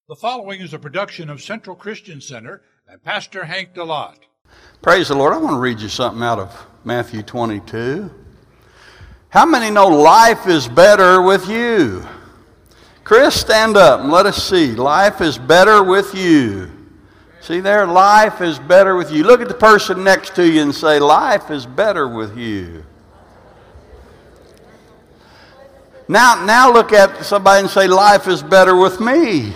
The following is a production of Central Christian Center and Pastor Hank DeLotte. Praise the Lord. I want to read you something out of Matthew 22. How many know life is better with you? Chris, stand up and let us see. Life is better with you. See there? Life is better with you. Look at the person next to you and say, life is better with you. Now look at somebody and say, life is better with me.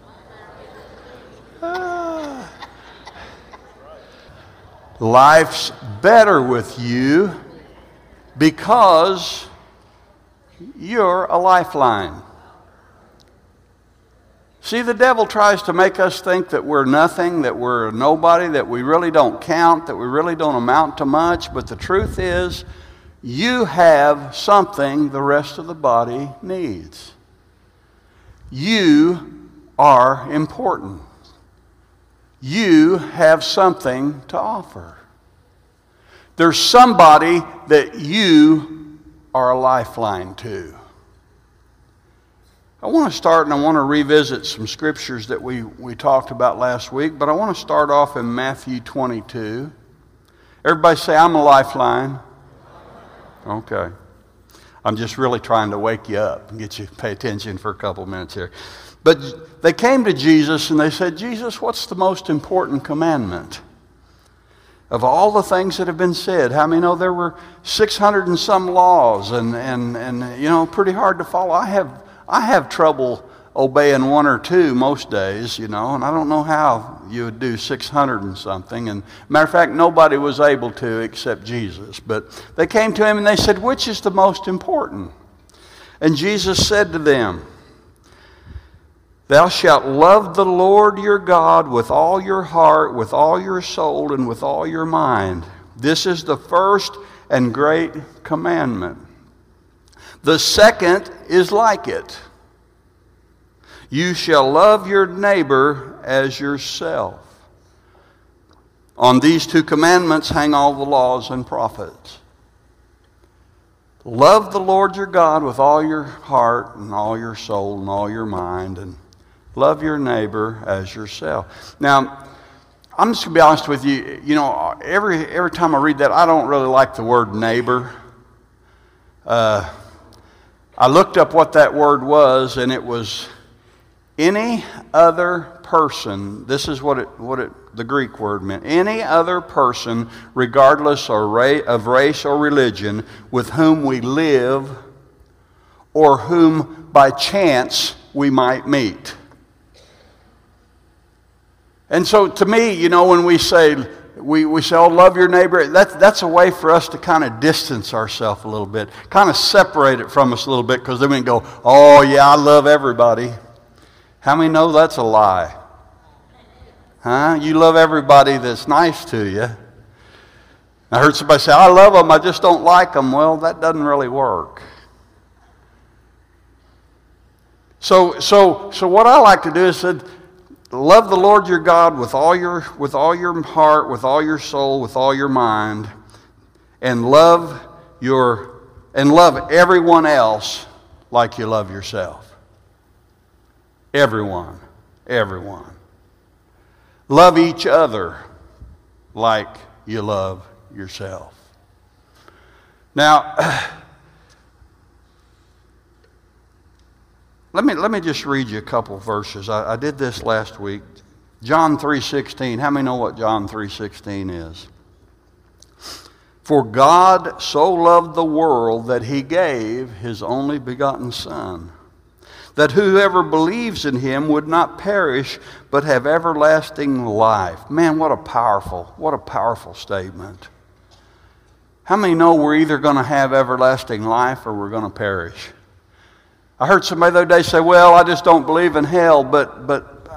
Life's better with you because you're a lifeline. See, the devil tries to make us think that we're nothing, that we're nobody, that we really don't count, that we really don't amount to much. But the truth is, you have something the rest of the body needs. You are important. You have something to offer. There's somebody that you are a lifeline to. I want to start and I want to revisit some scriptures that we talked about last week, but I want to start off in Matthew 22. Everybody say, I'm a lifeline. Okay. I'm just really trying to wake you up and get you to pay attention for a couple minutes here. But they came to Jesus and they said, Jesus, what's the most important commandment? Of all the things that have been said, how many know there were 600 and some laws and you know, pretty hard to follow. I have trouble obeying one or two most days, you know, and I don't know how you would do 600 and something. And matter of fact, nobody was able to except Jesus. But they came to him and they said, which is the most important? And Jesus said to them, thou shalt love the Lord your God with all your heart, with all your soul, and with all your mind. This is the first and great commandment. The second is like it. You shall love your neighbor as yourself. On these two commandments hang all the laws and prophets. Love the Lord your God with all your heart and all your soul and all your mind, and love your neighbor as yourself. Now, I'm just going to be honest with you. You know, every time I read that, I don't really like the word neighbor. I looked up what that word was, and it was any other person. This is what the Greek word meant. Any other person, regardless of race or religion, with whom we live or whom by chance we might meet. And so to me, you know, when we say, oh, love your neighbor, that's a way for us to kind of distance ourselves a little bit, kind of separate it from us a little bit, because then we can go, oh yeah, I love everybody. How many know that's a lie? Huh? You love everybody that's nice to you. I heard somebody say, I love them, I just don't like them. Well, that doesn't really work. So what I like to do is say, love the Lord your God with all your heart, with all your soul, with all your mind, and love everyone else like you love yourself. Everyone. Love each other like you love yourself. Now, let me just read you a couple verses. I did this last week. John 3:16. How many know what John 3:16 is? For God so loved the world that he gave his only begotten Son, that whoever believes in him would not perish, but have everlasting life. Man, what a powerful statement. How many know we're either going to have everlasting life or we're going to perish? I heard somebody the other day say, well, I just don't believe in hell, but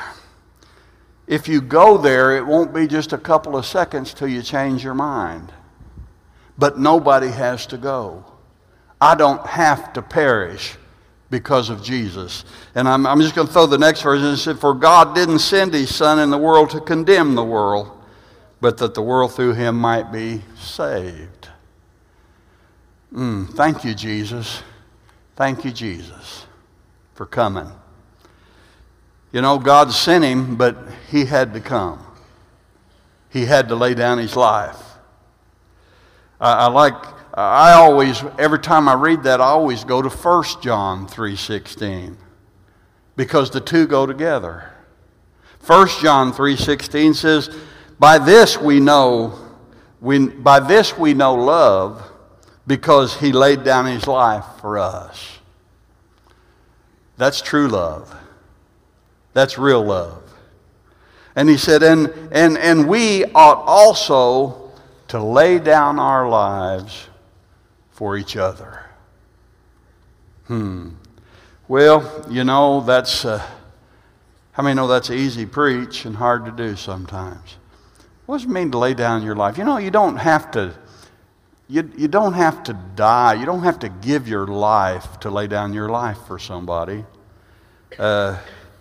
if you go there, it won't be just a couple of seconds till you change your mind. But nobody has to go. I don't have to perish because of Jesus. And I'm just going to throw the next verse. It said, for God didn't send his Son in the world to condemn the world, but that the world through him might be saved. Thank you, Jesus. Thank you, Jesus, for coming. You know, God sent him, but he had to come. He had to lay down his life. I always, every time I read that, I always go to 1 John 3:16 because the two go together. 1 John 3:16 says, by this we know love, because he laid down his life for us. That's true love. That's real love. And he said, and we ought also to lay down our lives for each other. Well, you know, that's, how many know that's easy preach and hard to do sometimes? What does it mean to lay down your life? You know, you don't have to, you don't have to die. You don't have to give your life to lay down your life for somebody. A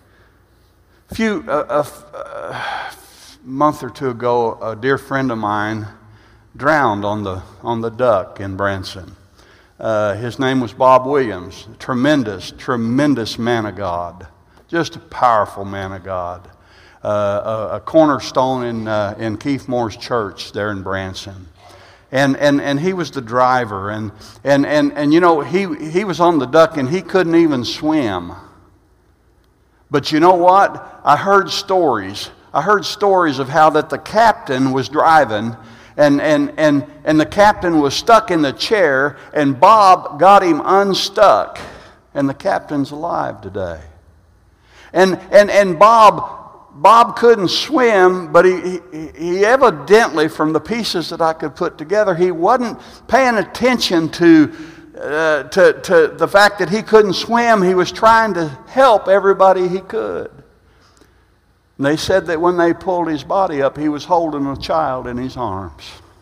month or two ago, a dear friend of mine drowned on the Duck in Branson. His name was Bob Williams. Tremendous man of God. Just a powerful man of God. A cornerstone in Keith Moore's church there in Branson. And he was the driver. And you know, he was on the Duck and he couldn't even swim. But you know what? I heard stories of how that the captain was driving and the captain was stuck in the chair and Bob got him unstuck. And the captain's alive today. And Bob couldn't swim, but he evidently, from the pieces that I could put together, he wasn't paying attention to the fact that he couldn't swim. He was trying to help everybody he could. And they said that when they pulled his body up, he was holding a child in his arms.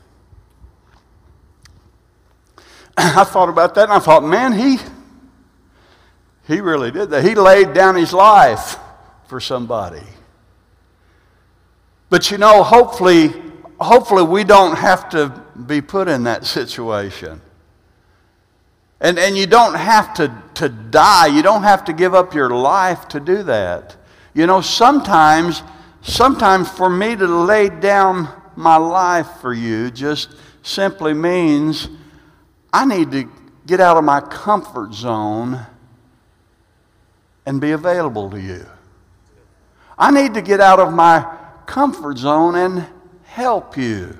I thought about that and I thought, man, he really did that. He laid down his life for somebody. But you know, hopefully we don't have to be put in that situation. And you don't have to die. You don't have to give up your life to do that. You know, sometimes for me to lay down my life for you just simply means I need to get out of my comfort zone and be available to you. I need to get out of my comfort zone and help you.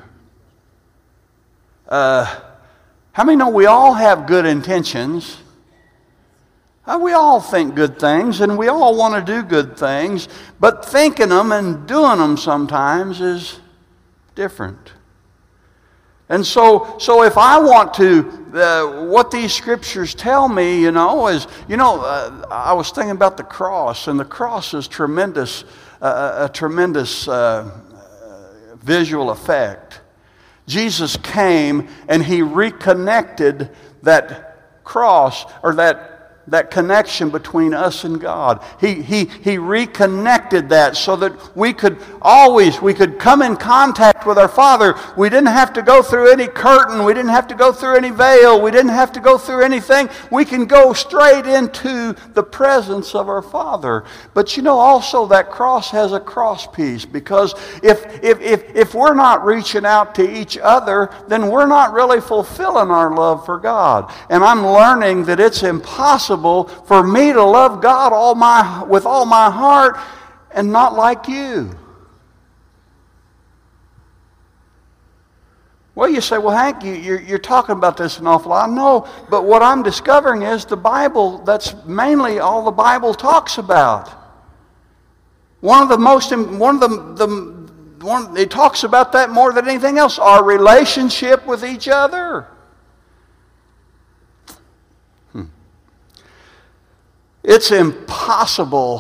How many know we all have good intentions? We all think good things and we all want to do good things, but thinking them and doing them sometimes is different. And so if I want to, what these scriptures tell me, you know, is, you know, I was thinking about the cross, and the cross is tremendous, a tremendous visual effect. Jesus came and he reconnected that cross, or that connection between us and God. He reconnected that so that we could come in contact with our Father. We didn't have to go through any curtain. We didn't have to go through any veil. We didn't have to go through anything. We can go straight into the presence of our Father. But you know, also that cross has a cross piece, because if we're not reaching out to each other, then we're not really fulfilling our love for God. And I'm learning that it's impossible for me to love God with all my heart and not like you. Well, you say, well, Hank, you're talking about this an awful lot. No, but what I'm discovering is the Bible, that's mainly all the Bible talks about. It talks about that more than anything else, our relationship with each other. It's impossible.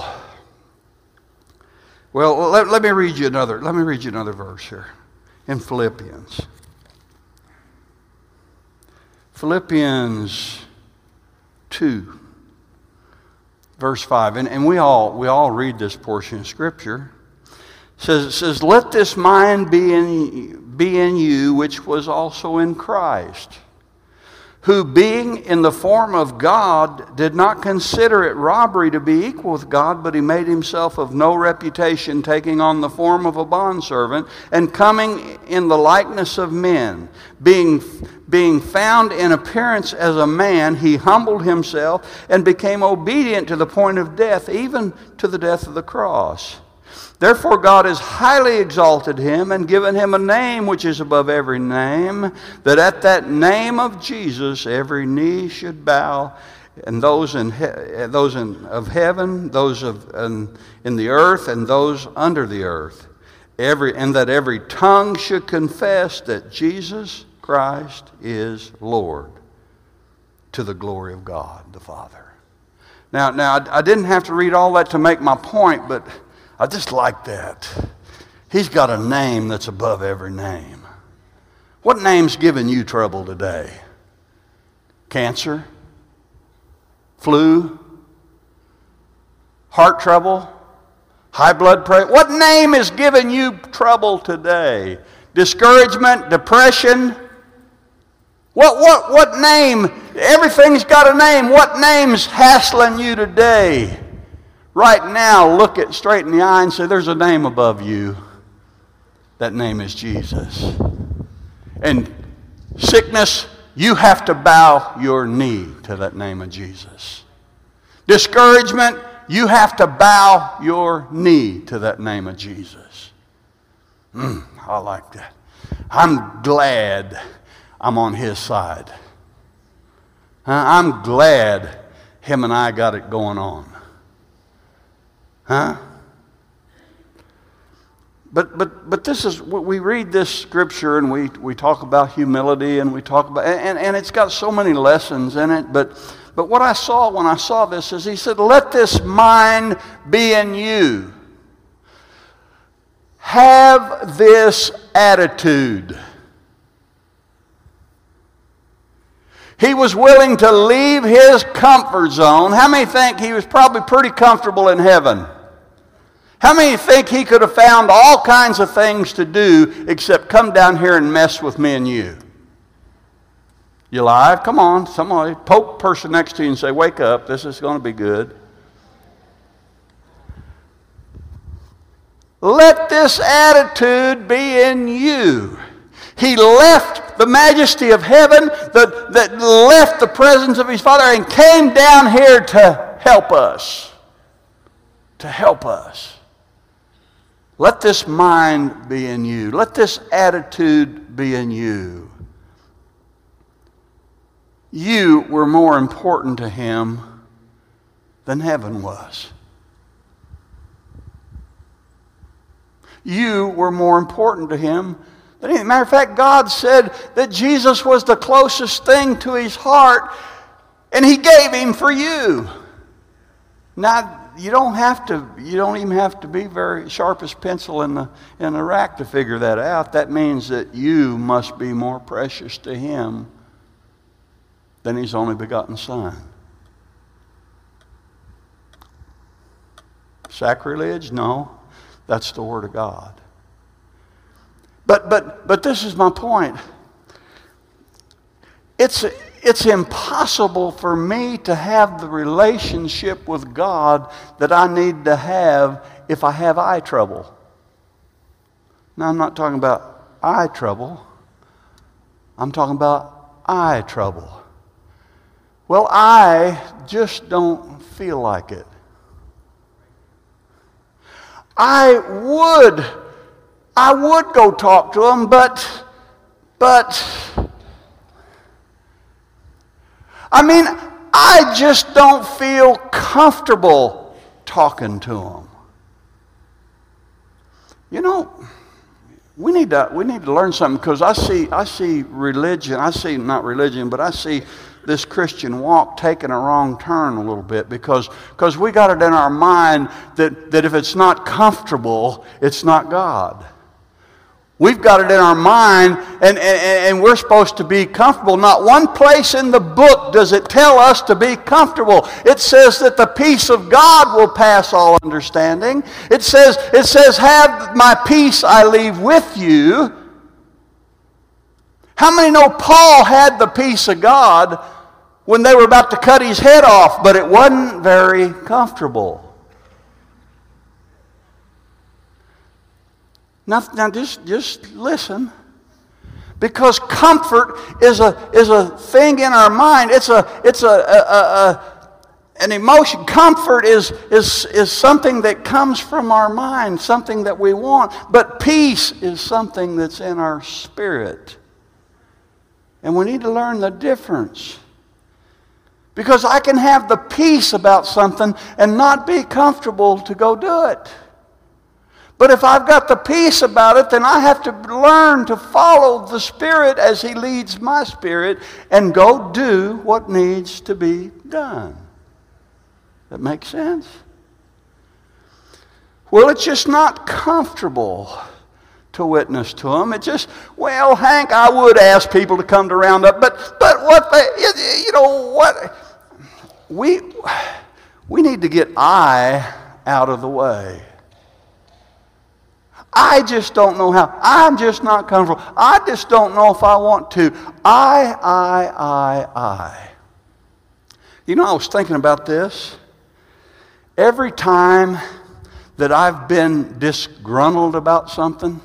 Well, let me read you another verse here in Philippians. Philippians 2, verse 5. And we all read this portion of Scripture. It says, let this mind be in you, which was also in Christ, who being in the form of God did not consider it robbery to be equal with God, but he made himself of no reputation, taking on the form of a bondservant, and coming in the likeness of men. Being found in appearance as a man, he humbled himself and became obedient to the point of death, even to the death of the cross. Therefore God has highly exalted him and given him a name which is above every name, that at that name of Jesus every knee should bow, and those of heaven, those in the earth, and those under the earth, and that every tongue should confess that Jesus Christ is Lord, to the glory of God the Father. Now I didn't have to read all that to make my point, but I just like that. He's got a name that's above every name. What name's giving you trouble today? Cancer? Flu? Heart trouble? High blood pressure? What name is giving you trouble today? Discouragement? Depression? What name? Everything's got a name. What name's hassling you today? Right now, look it straight in the eye and say, there's a name above you. That name is Jesus. And sickness, you have to bow your knee to that name of Jesus. Discouragement, you have to bow your knee to that name of Jesus. I like that. I'm glad I'm on his side. I'm glad him and I got it going on. Huh? But this is, we read this scripture and we talk about humility and we talk about, and it's got so many lessons in it, but what I saw when I saw this is he said, let this mind be in you. Have this attitude. He was willing to leave his comfort zone. How many think he was probably pretty comfortable in heaven? How many think he could have found all kinds of things to do except come down here and mess with me and you? You alive? Come on, somebody poke the person next to you and say, wake up, this is going to be good. Let this attitude be in you. He left the majesty of heaven, that left the presence of his Father, and came down here to help us. To help us. Let this mind be in you. Let this attitude be in you. You were more important to him than heaven was. You were more important to him than anything. Matter of fact, God said that Jesus was the closest thing to his heart, and he gave him for you. Now, you don't even have to be very sharpest pencil in the rack to figure that out. That means that you must be more precious to him than his only begotten Son. Sacrilege? No. That's the Word of God. But this is my point. It's impossible for me to have the relationship with God that I need to have if I have eye trouble. Now, I'm not talking about eye trouble. I'm talking about eye trouble. Well, I just don't feel like it. I would go talk to him, but I mean, I just don't feel comfortable talking to him. You know, we need to learn something, because I see religion, I see this Christian walk taking a wrong turn a little bit, because we got it in our mind that if it's not comfortable, it's not God. We've got it in our mind, and we're supposed to be comfortable. Not one place in the book does it tell us to be comfortable. It says that the peace of God will pass all understanding. It says, have my peace I leave with you. How many know Paul had the peace of God when they were about to cut his head off, but it wasn't very comfortable? Now just listen. Because comfort is a thing in our mind. It's an emotion. Comfort is something that comes from our mind, something that we want. But peace is something that's in our spirit. And we need to learn the difference. Because I can have the peace about something and not be comfortable to go do it. But if I've got the peace about it, then I have to learn to follow the Spirit as He leads my spirit and go do what needs to be done. That makes sense? Well, it's just not comfortable to witness to them. It's just, well, Hank, I would ask people to come to Roundup, but what they, you know what? We need to get I out of the way. I just don't know how. I'm just not comfortable. I just don't know if I want to. I. You know, I was thinking about this. Every time that I've been disgruntled about something,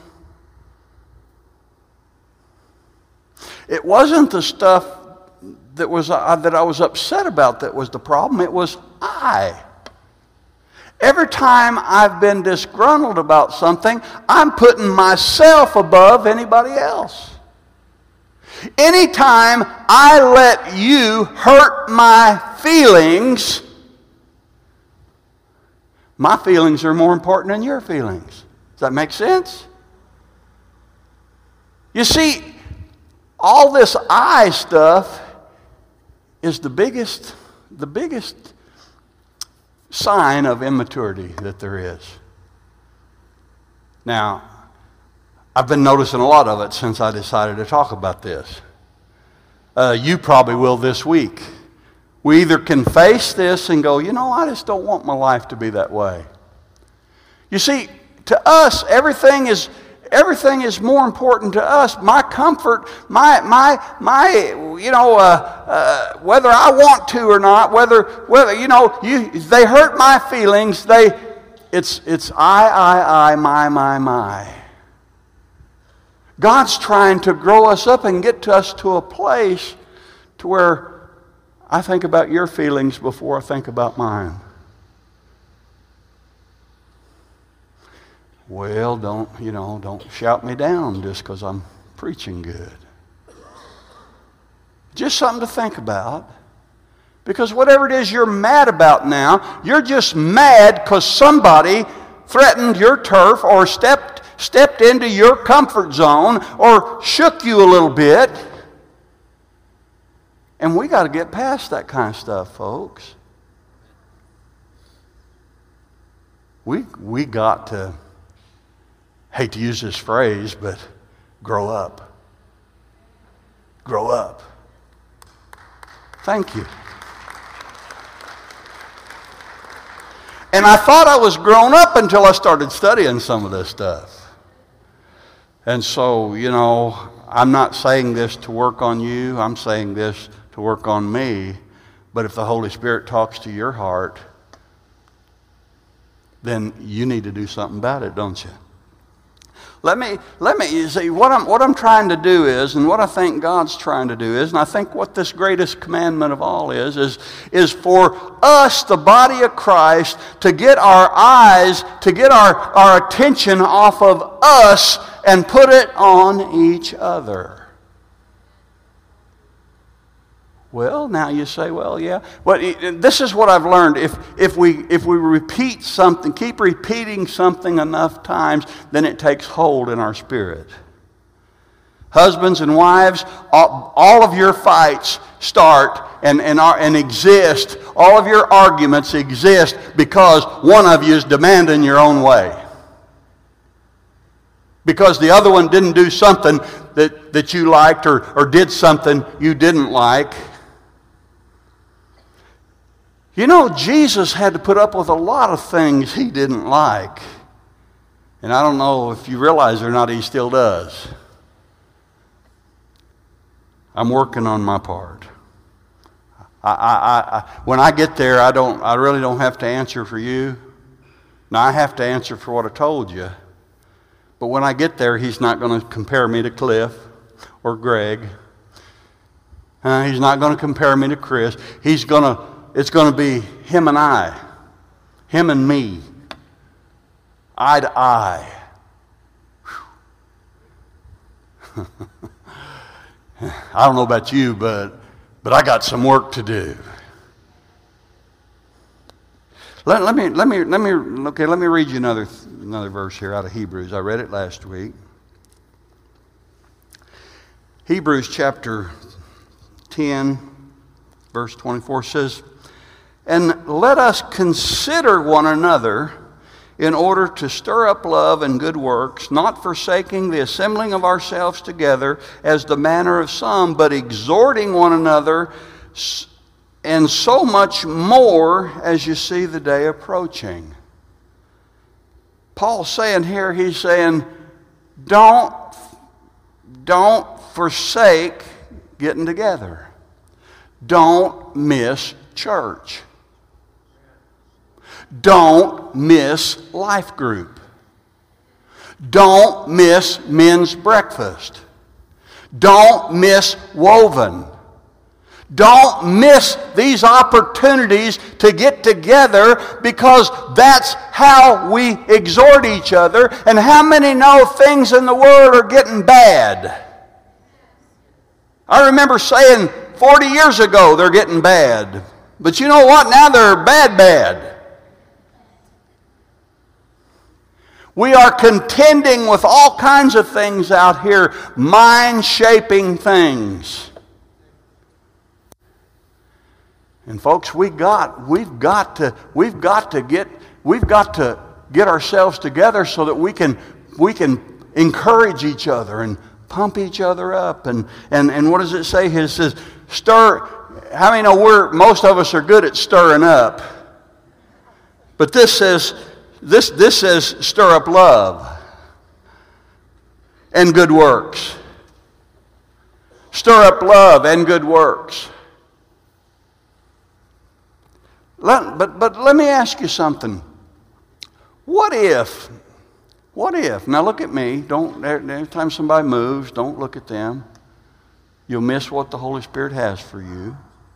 it wasn't the stuff that I was upset about that was the problem. It was I. Every time I've been disgruntled about something, I'm putting myself above anybody else. Anytime I let you hurt my feelings are more important than your feelings. Does that make sense? You see, all this I stuff is the biggest sign of immaturity that there is. Now, I've been noticing a lot of it since I decided to talk about this. You probably will this week. We either can face this and go, you know, I just don't want my life to be that way. You see, to us, everything is more important to us. My comfort, my whether I want to or not, whether you know, they hurt my feelings. It's I, my. God's trying to grow us up and get us to a place to where I think about your feelings before I think about mine. Well, don't shout me down just because I'm preaching good. Just something to think about. Because whatever it is you're mad about now, you're just mad because somebody threatened your turf or stepped into your comfort zone or shook you a little bit. And we got to get past that kind of stuff, folks. We got to, hate to use this phrase, but grow up. Grow up. Thank you. And I thought I was grown up until I started studying some of this stuff. And so, you know, I'm not saying this to work on you. I'm saying this to work on me. But if the Holy Spirit talks to your heart, then you need to do something about it, don't you? Let me you see what I'm trying to do is, and what I think God's trying to do is, and I think what this greatest commandment of all is for us, the body of Christ, to get our eyes, to get our attention off of us and put it on each other. Well, now you say, well, yeah. But this is what I've learned. If we repeat something, keep repeating something enough times, then it takes hold in our spirit. Husbands and wives, all of your fights start and exist. All of your arguments exist because one of you is demanding your own way. Because the other one didn't do something that you liked or did something you didn't like. You know, Jesus had to put up with a lot of things he didn't like. And I don't know if you realize or not, he still does. I'm working on my part. When I get there, I really don't have to answer for you. Now, I have to answer for what I told you. But when I get there, he's not going to compare me to Cliff or Greg. He's not going to compare me to Chris. It's going to be him and I. Him and me. Eye to eye. I don't know about you, but I got some work to do. Let me read you another verse here out of Hebrews. I read it last week. Hebrews chapter 10, verse 24 says, "And let us consider one another in order to stir up love and good works, not forsaking the assembling of ourselves together as the manner of some, but exhorting one another, and so much more as you see the day approaching." Paul's saying here, he's saying, don't forsake getting together. Don't miss church. Don't miss life group. Don't miss men's breakfast. Don't miss woven. Don't miss these opportunities to get together, because that's how we exhort each other. And how many know things in the world are getting bad? I remember saying 40 years ago they're getting bad. But you know what? Now they're bad. We are contending with all kinds of things out here, mind-shaping things. And folks, we've got to get ourselves together so that we can encourage each other and pump each other up. And what does it say? It says, stir. How many know most of us are good at stirring up? But this says stir up love and good works. Stir up love and good works. But let me ask you something. What if, now look at me, every time somebody moves, don't look at them. You'll miss what the Holy Spirit has for you.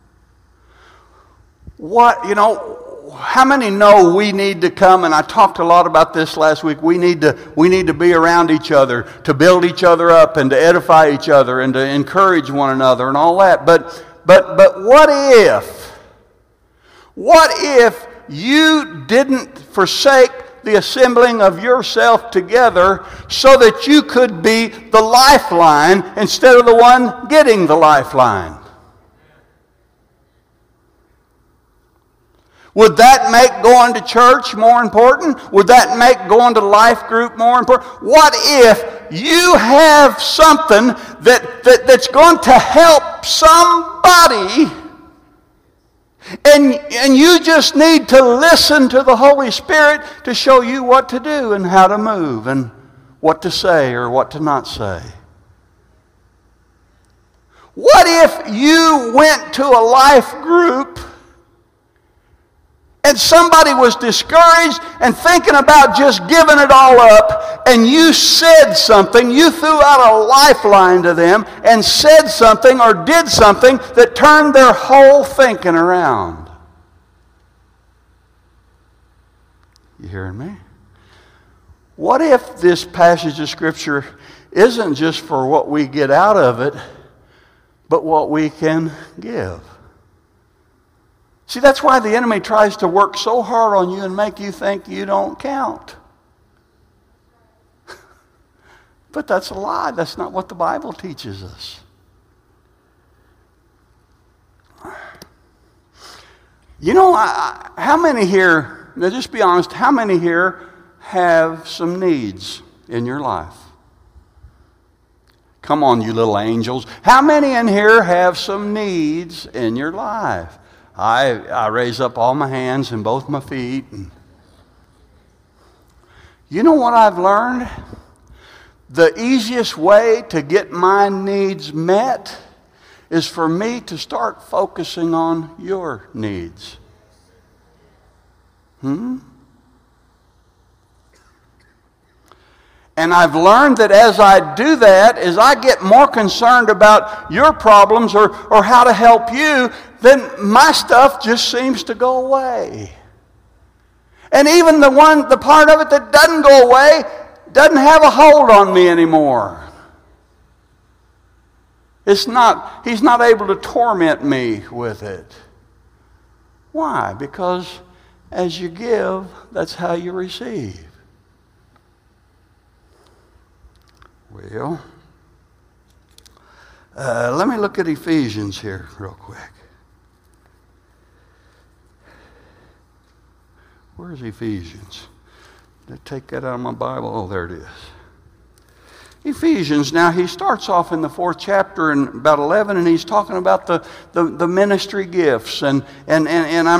How many know we need to come, and I talked a lot about this last week, we need to be around each other, to build each other up and to edify each other and to encourage one another and all that. But what if you didn't forsake the assembling of yourself together so that you could be the lifeline instead of the one getting the lifeline? Would that make going to church more important? Would that make going to life group more important? What if you have something that's going to help somebody, and you just need to listen to the Holy Spirit to show you what to do and how to move and what to say or what to not say? What if you went to a life group and somebody was discouraged and thinking about just giving it all up, and you said something, you threw out a lifeline to them and said something or did something that turned their whole thinking around? You hearing me? What if this passage of Scripture isn't just for what we get out of it, but what we can give? See, that's why the enemy tries to work so hard on you and make you think you don't count. But that's a lie. That's not what the Bible teaches us. You know, how many here, now just be honest, how many here have some needs in your life? Come on, you little angels. How many in here have some needs in your life? I raise up all my hands and both my feet. You know what I've learned? The easiest way to get my needs met is for me to start focusing on your needs. And I've learned that as I do that, as I get more concerned about your problems or how to help you, then my stuff just seems to go away. And even the part of it that doesn't go away doesn't have a hold on me anymore. He's not able to torment me with it. Why? Because as you give, that's how you receive. Well, let me look at Ephesians here real quick. Where's Ephesians? Did I take that out of my Bible? Oh, there it is. Ephesians, now he starts off in the 4th chapter in about 11, and he's talking about the ministry gifts. And I'm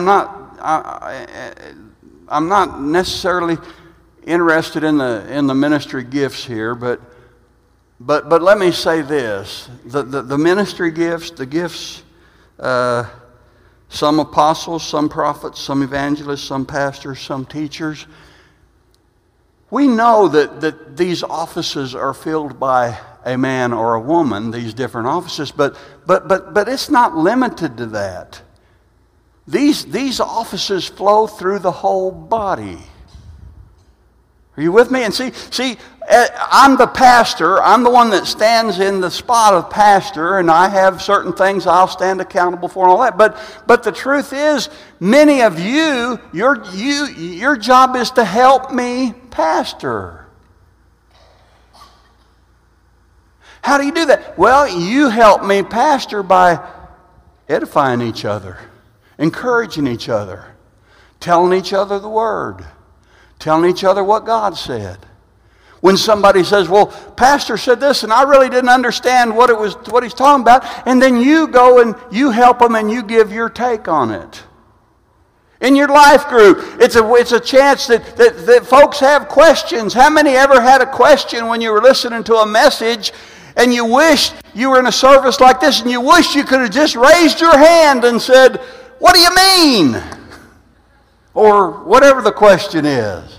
not necessarily interested in the ministry gifts here, but let me say this: the ministry gifts, the gifts, some apostles, some prophets, some evangelists, some pastors, some teachers. We know that these offices are filled by a man or a woman, these different offices, but it's not limited to that. These offices flow through the whole body. Are you with me? And see, I'm the pastor. I'm the one that stands in the spot of pastor, and I have certain things I'll stand accountable for and all that. But the truth is, many of you, your job is to help me pastor. How do you do that? Well, you help me pastor by edifying each other, encouraging each other, telling each other the Word, telling each other what God said. When somebody says, well, pastor said this, and I really didn't understand what he's talking about, and then you go and you help them and you give your take on it. In your life group, it's a chance that folks have questions. How many ever had a question when you were listening to a message and you wish you were in a service like this and you wish you could have just raised your hand and said, what do you mean? Or whatever the question is.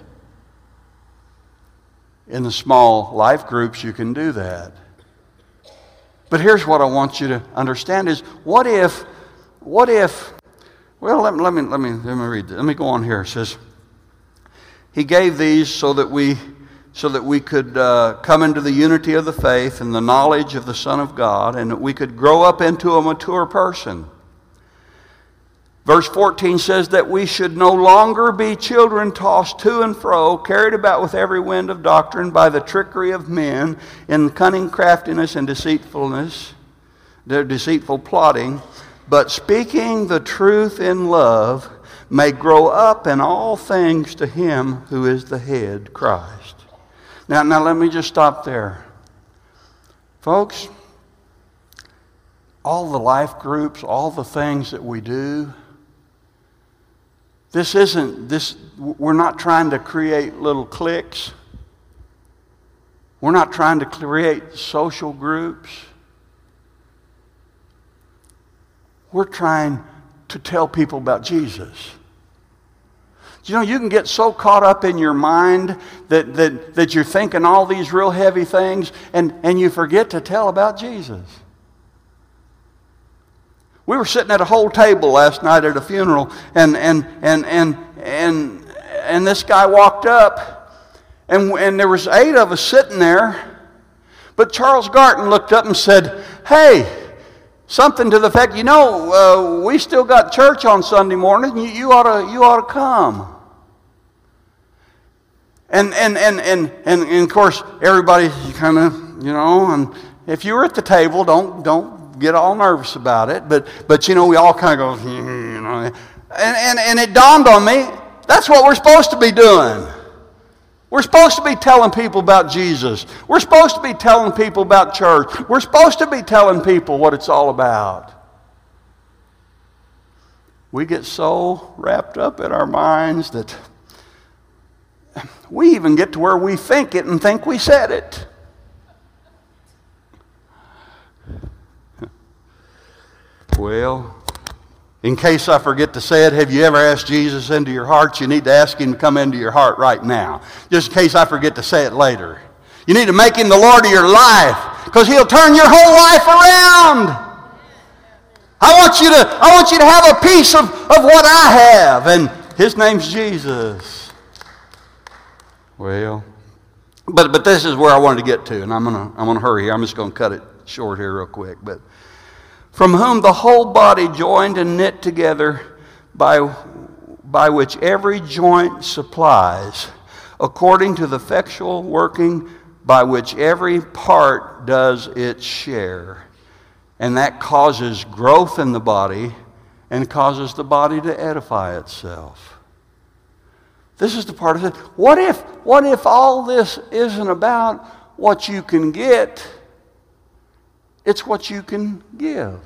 In the small life groups, you can do that. But here's what I want you to understand is, what if, well, let me read this. Let me go on here. It says, He gave these so that we could come into the unity of the faith and the knowledge of the Son of God, and that we could grow up into a mature person. Verse 14 says that we should no longer be children tossed to and fro, carried about with every wind of doctrine by the trickery of men, in cunning craftiness and deceitfulness, their deceitful plotting, but speaking the truth in love, may grow up in all things to Him who is the head, Christ. Now let me just stop there. Folks, all the life groups, all the things that we do, we're not trying to create little cliques. We're not trying to create social groups. We're trying to tell people about Jesus. You know, you can get so caught up in your mind that you're thinking all these real heavy things and you forget to tell about Jesus. We were sitting at a whole table last night at a funeral, and this guy walked up, and there was 8 of us sitting there, but Charles Garton looked up and said, "Hey," something to the effect, we still got church on Sunday morning. You ought to come. And of course everybody kind of, and if you were at the table, don't get all nervous about it, but we all kind of go, and it dawned on me, that's what we're supposed to be doing. We're supposed to be telling people about Jesus. We're supposed to be telling people about church. We're supposed to be telling people what it's all about. We get so wrapped up in our minds that we even get to where we think it and think we said it. Well, in case I forget to say it, have you ever asked Jesus into your heart? You need to ask Him to come into your heart right now, just in case I forget to say it later. You need to make Him the Lord of your life, because He'll turn your whole life around. I want you to have a piece of what I have, and His name's Jesus. Well, but this is where I wanted to get to, and I'm gonna hurry here. I'm just gonna cut it short here real quick. But from whom the whole body joined and knit together by which every joint supplies, according to the effectual working by which every part does its share. And that causes growth in the body and causes the body to edify itself. This is the part of it. What if all this isn't about what you can get? It's what you can give.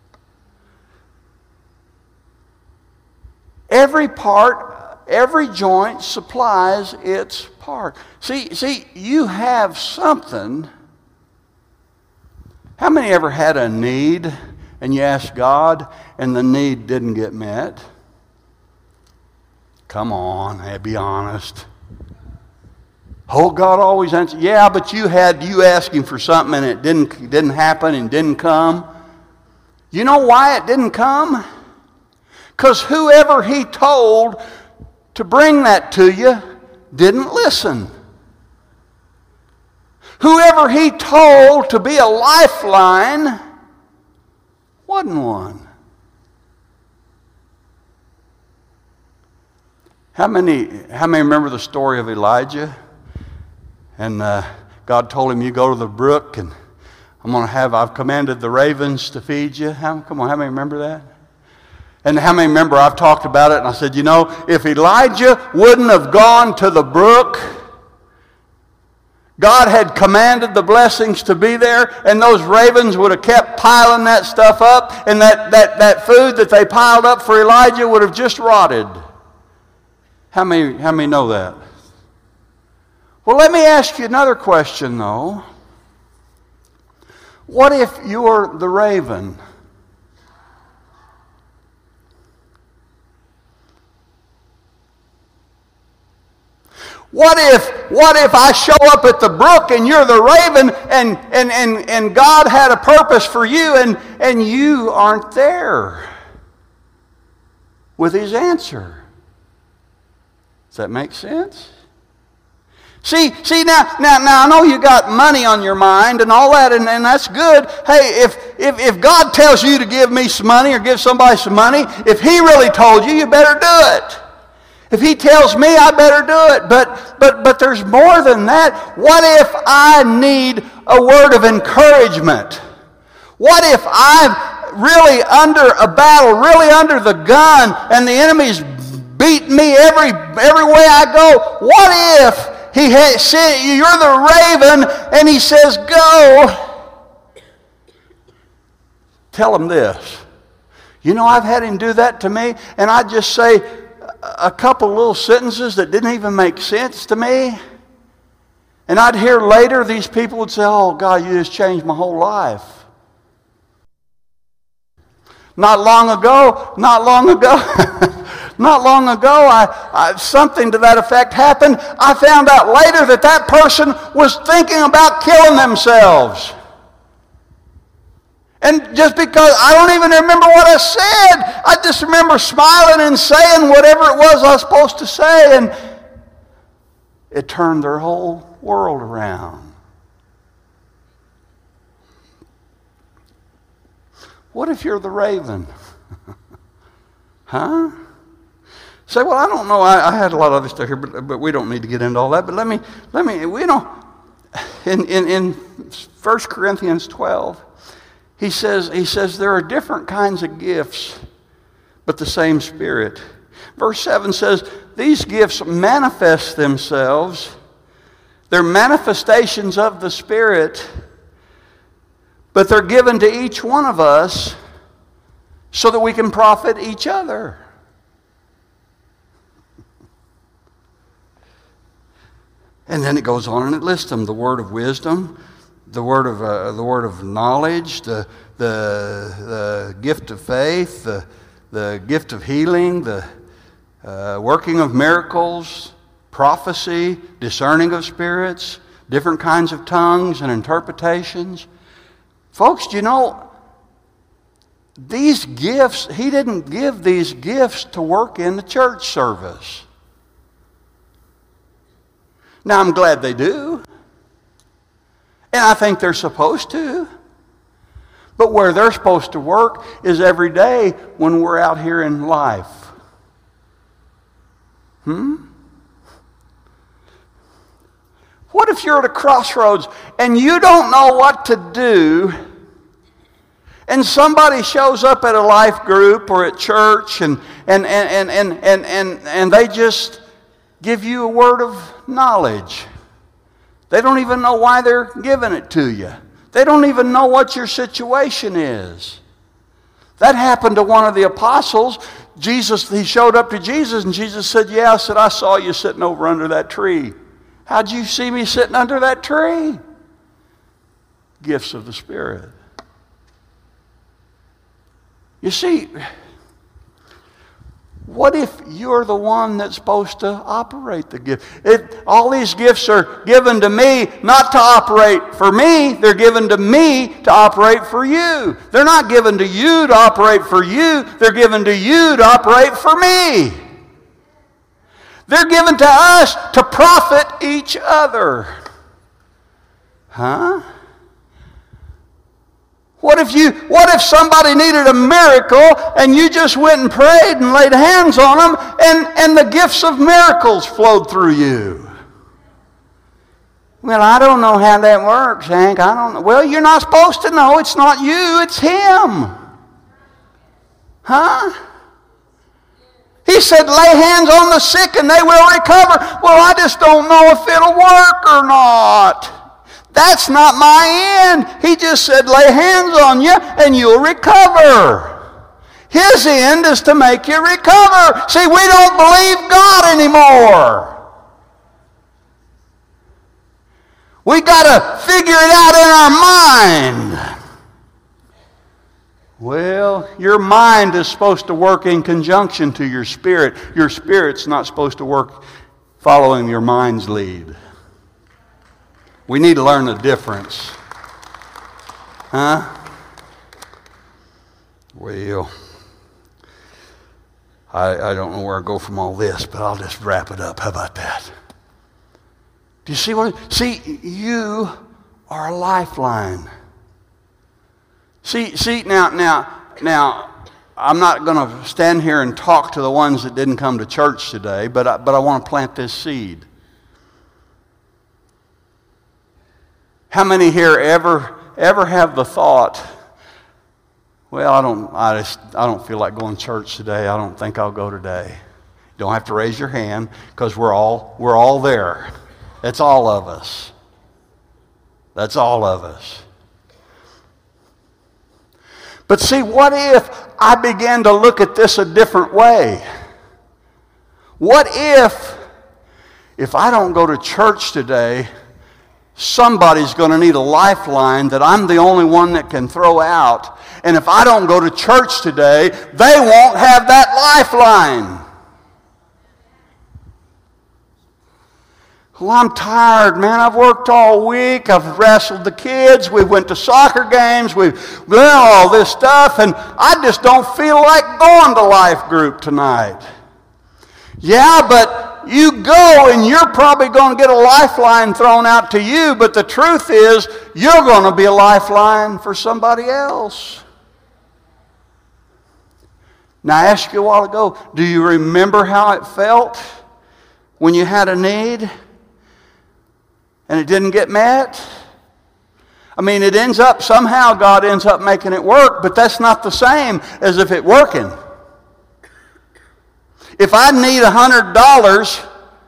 Every part, every joint supplies its part. See, you have something. How many ever had a need and you asked God and the need didn't get met? Come on, hey, be honest. Oh, God always answers. Yeah, but you asked Him for something and it didn't happen and didn't come. You know why it didn't come? Because whoever He told to bring that to you didn't listen. Whoever He told to be a lifeline wasn't one. How many remember the story of Elijah? And God told him, you go to the brook and I've commanded the ravens to feed you. How many remember that? And how many remember I've talked about it and I said, if Elijah wouldn't have gone to the brook, God had commanded the blessings to be there, and those ravens would have kept piling that stuff up, and that food that they piled up for Elijah would have just rotted. How many know that? Well, let me ask you another question, though. What if you're the raven? What if I show up at the brook and you're the raven and God had a purpose for you and you aren't there with His answer? Does that make sense? See now I know you got money on your mind and all that, and that's good. Hey, if God tells you to give me some money or give somebody some money, if He really told you, you better do it. If He tells me, I better do it. But there's more than that. What if I need a word of encouragement? What if I'm really under a battle, really under the gun, and the enemy's beating me every way I go? What if He said, you're the raven, and He says, go? Tell him this. I've had Him do that to me, and I just say a couple little sentences that didn't even make sense to me. And I'd hear later these people would say, oh, God, you just changed my whole life. Not long ago, something to that effect happened. I found out later that person was thinking about killing themselves. And just because I don't even remember what I said, I just remember smiling and saying whatever it was I was supposed to say, and it turned their whole world around. What if you're the raven? Huh? Say, well, I don't know. I had a lot of other stuff here, but we don't need to get into all that. But let me. In 1 Corinthians 12. He says there are different kinds of gifts, but the same Spirit. Verse 7 says, these gifts manifest themselves. They're manifestations of the Spirit, but they're given to each one of us so that we can profit each other. And then it goes on and it lists them. The word of wisdom, the word of knowledge, the gift of faith, the gift of healing, the working of miracles, prophecy, discerning of spirits, different kinds of tongues and interpretations. Folks, do you know, these gifts, he didn't give these gifts to work in the church service. Now, I'm glad they do. And I think they're supposed to. But where they're supposed to work is every day when we're out here in life. What if you're at a crossroads and you don't know what to do, and somebody shows up at a life group or at church and they just give you a word of knowledge? They don't even know why they're giving it to you. They don't even know what your situation is. That happened to one of the apostles. He showed up to Jesus, and Jesus said, "Yeah," I saw you sitting over under that tree. How'd you see me sitting under that tree? Gifts of the Spirit. You see, what if you're the one that's supposed to operate the gift? All these gifts are given to me not to operate for me. They're given to me to operate for you. They're not given to you to operate for you. They're given to you to operate for me. They're given to us to profit each other. Huh? What if somebody needed a miracle and you just went and prayed and laid hands on them and the gifts of miracles flowed through you? Well, I don't know how that works, Hank. I don't know. Well, you're not supposed to know. It's not you, it's him. Huh? He said, lay hands on the sick and they will recover. Well, I just don't know if it'll work or not. That's not my end. He just said, lay hands on you and you'll recover. His end is to make you recover. See, we don't believe God anymore. We got to figure it out in our mind. Well, your mind is supposed to work in conjunction to your spirit. Your spirit's not supposed to work following your mind's lead. We need to learn the difference. Huh? Well, I don't know where I go from all this, but I'll just wrap it up. How about that? Do you see what? See, you are a lifeline. See, now, I'm not going to stand here and talk to the ones that didn't come to church today, but I want to plant this seed. How many here ever have the thought, well, I don't feel like going to church today. I don't think I'll go today. You don't have to raise your hand because we're all there. That's all of us. That's all of us. But see, what if I began to look at this a different way? What if I don't go to church today, somebody's going to need a lifeline that I'm the only one that can throw out. And if I don't go to church today, they won't have that lifeline. Well, I'm tired, man. I've worked all week. I've wrestled the kids. We went to soccer games. We've done all this stuff. And I just don't feel like going to life group tonight. Yeah, but you go and you're probably going to get a lifeline thrown out to you. But the truth is, you're going to be a lifeline for somebody else. Now, I asked you a while ago, do you remember how it felt when you had a need and it didn't get met? I mean, somehow God ends up making it work, but that's not the same as if it working. If I need $100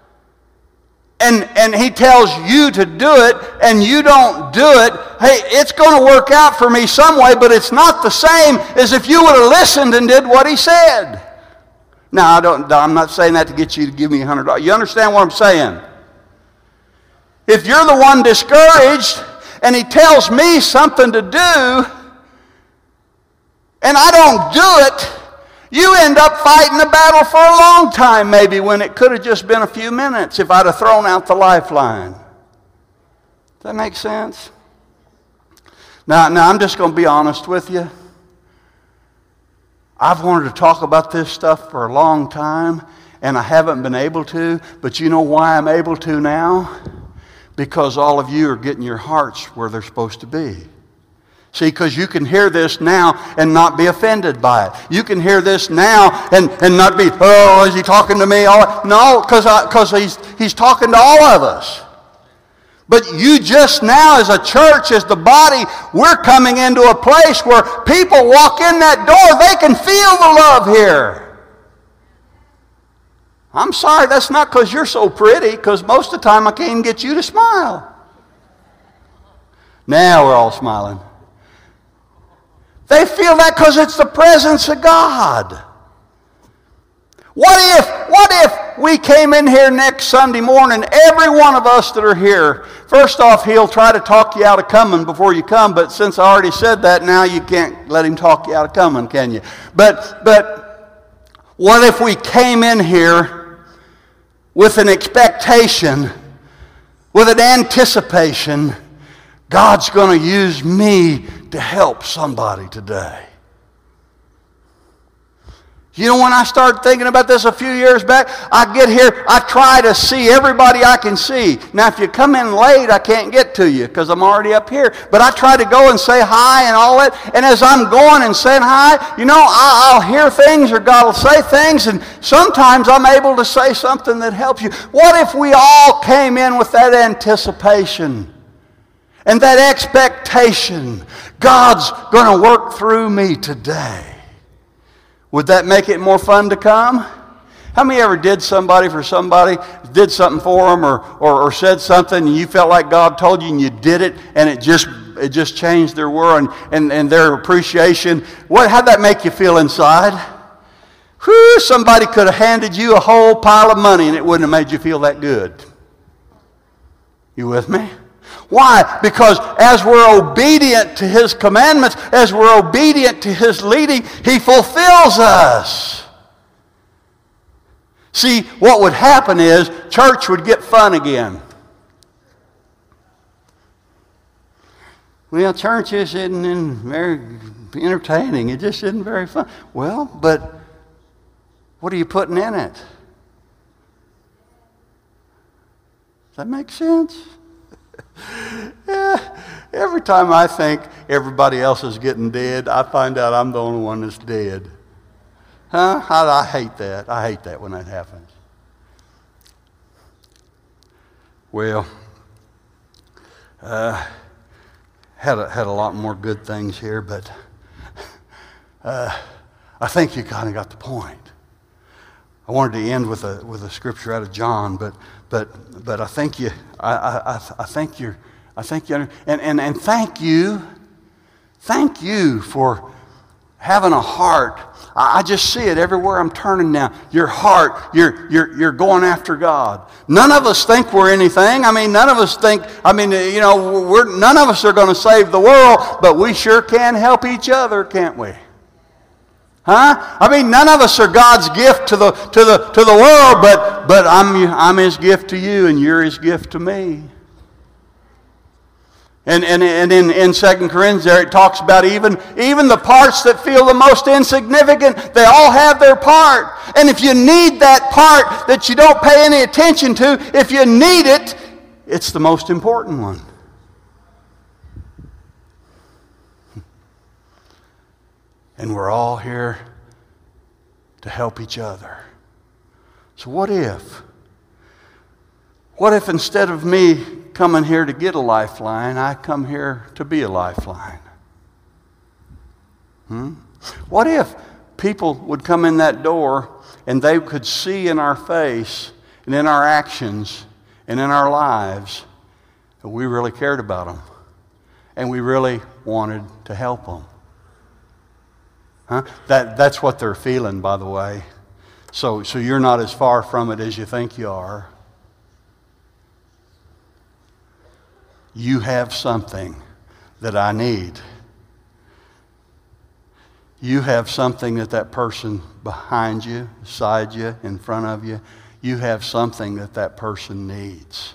and he tells you to do it and you don't do it, hey, it's going to work out for me some way, but it's not the same as if you would have listened and did what he said. Now, I'm not saying that to get you to give me $100. You understand what I'm saying? If you're the one discouraged and He tells me something to do, and I don't do it, you end up fighting the battle for a long time maybe, when it could have just been a few minutes if I'd have thrown out the lifeline. Does that make sense? Now I'm just going to be honest with you. I've wanted to talk about this stuff for a long time, and I haven't been able to, but you know why I'm able to now? Because all of you are getting your hearts where they're supposed to be. See, because you can hear this now and not be offended by it. You can hear this now and not be, oh, is he talking to me? No, because he's talking to all of us. But you just now, as a church, as the body, we're coming into a place where people walk in that door, they can feel the love here. I'm sorry, that's not because you're so pretty, because most of the time I can't even get you to smile. Now we're all smiling. They feel that because it's the presence of God. What if we came in here next Sunday morning, every one of us that are here, first off, he'll try to talk you out of coming before you come, but since I already said that, now you can't let him talk you out of coming, can you? But what if we came in here with an expectation, with an anticipation, God's going to use me to help somebody today? You know, when I started thinking about this a few years back, I get here, I try to see everybody I can see. Now, if you come in late, I can't get to you because I'm already up here. But I try to go and say hi and all that. And as I'm going and saying hi, you know, I'll hear things or God will say things. And sometimes I'm able to say something that helps you. What if we all came in with that anticipation and that expectation? God's going to work through me today. Would that make it more fun to come? How many ever did something for somebody, did something for them, or said something and you felt like God told you and you did it and it just changed their world and their appreciation? How'd that make you feel inside? Whew, somebody could have handed you a whole pile of money and it wouldn't have made you feel that good. You with me? Why? Because as we're obedient to His commandments, as we're obedient to His leading, He fulfills us. See, what would happen is church would get fun again. Well, church isn't very entertaining. It just isn't very fun. Well, but what are you putting in it? Does that make sense? Every time I think everybody else is getting dead, I find out I'm the only one that's dead. Huh? I hate that. I hate that when that happens. Well, had a lot more good things here, but I think you kind of got the point. I wanted to end with a scripture out of John, but I think you and thank you for having a heart. I just see it everywhere I'm turning now. Your heart, you're going after God. None of us think we're anything. I mean, none of us think. I mean, you know, none of us are going to save the world, but we sure can help each other, can't we? Huh? I mean, none of us are God's gift to the world, but I'm His gift to you, and you're His gift to me. And in 2 Corinthians there it talks about even the parts that feel the most insignificant, they all have their part. And if you need that part that you don't pay any attention to, if you need it, it's the most important one. And we're all here to help each other. So what if instead of me coming here to get a lifeline, I come here to be a lifeline? What if people would come in that door and they could see in our face and in our actions and in our lives that we really cared about them and we really wanted to help them? Huh? That's what they're feeling, by the way. So you're not as far from it as you think you are. you have something that I need. You have something that person behind you, beside you, in front of you, you have something that person needs.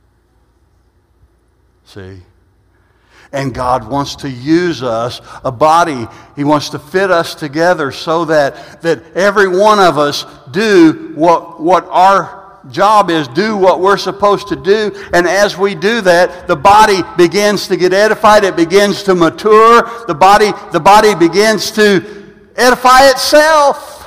See? And God wants to use us, a body. He wants to fit us together so that every one of us do what our job is, do what we're supposed to do. And as we do that, the body begins to get edified. It begins to mature. The body begins to edify itself.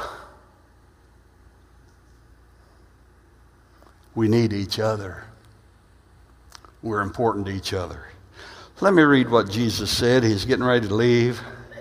We need each other. We're important to each other. Let me read what Jesus said. He's getting ready to leave.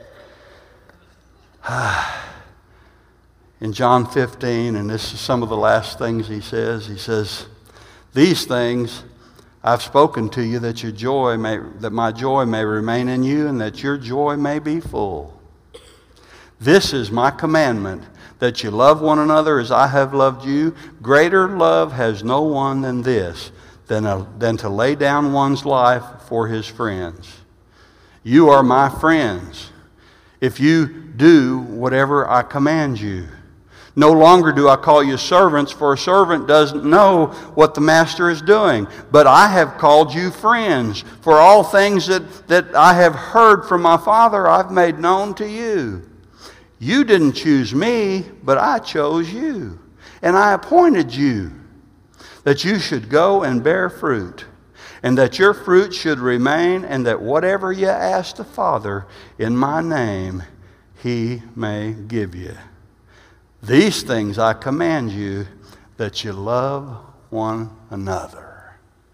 In John 15, and this is some of the last things he says. He says, "These things I've spoken to you that my joy may remain in you, and that your joy may be full. This is my commandment, that you love one another as I have loved you. Greater love has no one than this, than to lay down one's life for his friends. You are my friends if you do whatever I command you. No longer do I call you servants, for a servant doesn't know what the master is doing. But I have called you friends, for all things that I have heard from my Father I've made known to you. You didn't choose me, but I chose you, and I appointed you, that you should go and bear fruit, and that your fruit should remain, and that whatever you ask the Father in my name, he may give you. These things I command you, that you love one another."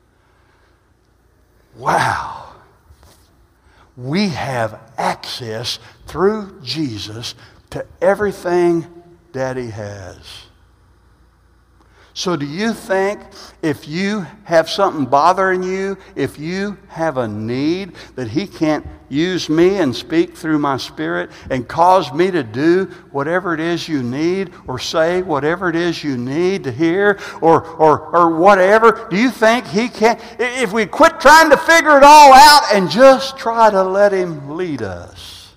Wow. We have access through Jesus to everything Daddy has. So do you think if you have something bothering you, if you have a need, that he can't use me and speak through my spirit and cause me to do whatever it is you need, or say whatever it is you need to hear, or whatever? Do you think he can't? If we quit trying to figure it all out and just try to let him lead us.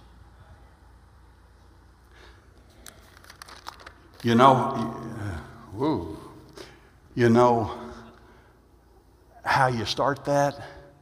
You know, you know how you start that?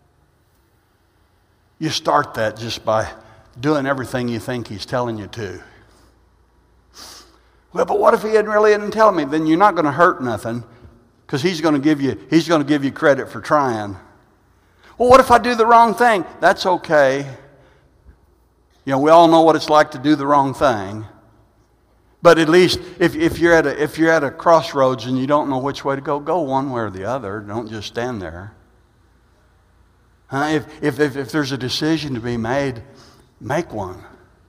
You start that just by doing everything you think he's telling you to. Well, but what if he really didn't tell me? Then you're not going to hurt nothing, because he's going to give you credit for trying. Well, what if I do the wrong thing? That's okay. You know, we all know what it's like to do the wrong thing. But at least if you're at a crossroads and you don't know which way to go one way or the other. Don't just stand there. If there's a decision to be made, make one.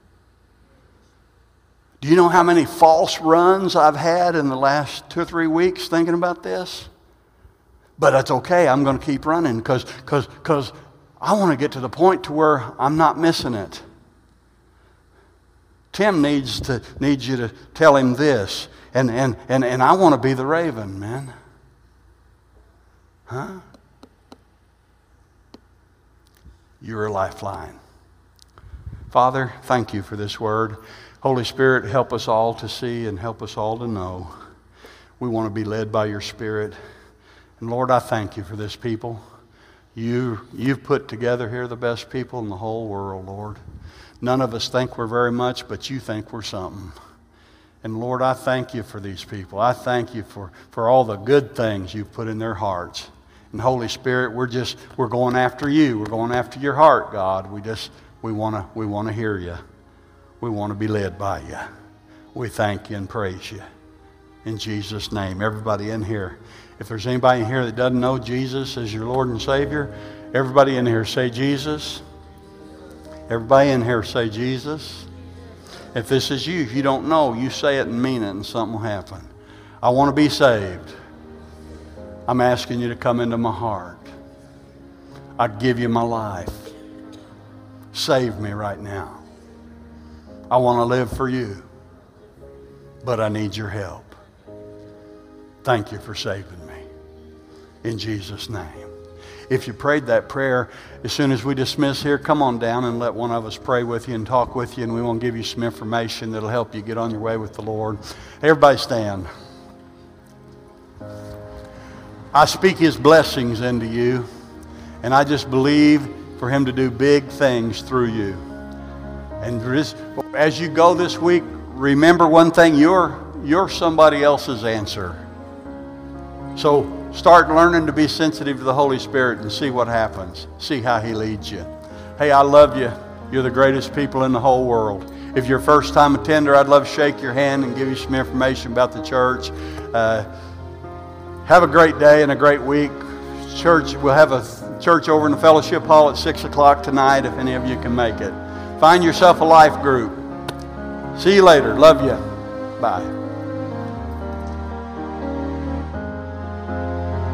Do you know how many false runs I've had in the last 2 or 3 weeks thinking about this? But it's okay. I'm going to keep running because I want to get to the point to where I'm not missing it. Tim needs you to tell him this, and I want to be the raven, man. Huh? You're a lifeline. Father, thank you for this word. Holy Spirit, help us all to see and help us all to know. We want to be led by your Spirit. And Lord, I thank you for this people. You've put together here the best people in the whole world, Lord. None of us think we're very much, but you think we're something. And Lord, I thank you for these people. I thank you for all the good things you've put in their hearts. And Holy Spirit, we're going after you. We're going after your heart, God. We want to hear you. We want to be led by you. We thank you and praise you. In Jesus' name. Everybody in here, if there's anybody in here that doesn't know Jesus as your Lord and Savior, everybody in here say Jesus. Everybody in here say Jesus. If this is you, if you don't know, you say it and mean it, and something will happen. I want to be saved. I'm asking you to come into my heart. I give you my life. Save me right now. I want to live for you, but I need your help. Thank you for saving me. In Jesus' name. If you prayed that prayer, as soon as we dismiss here, come on down and let one of us pray with you and talk with you, and we want to give you some information that'll help you get on your way with the Lord. Everybody stand. I speak His blessings into you, and I just believe for Him to do big things through you. And as you go this week, remember one thing, you're somebody else's answer. So start learning to be sensitive to the Holy Spirit and see what happens. See how He leads you. Hey, I love you. You're the greatest people in the whole world. If you're a first-time attender, I'd love to shake your hand and give you some information about the church. Have a great day and a great week. Church, we'll have a church over in the fellowship hall at 6 o'clock tonight if any of you can make it. Find yourself a life group. See you later. Love you. Bye.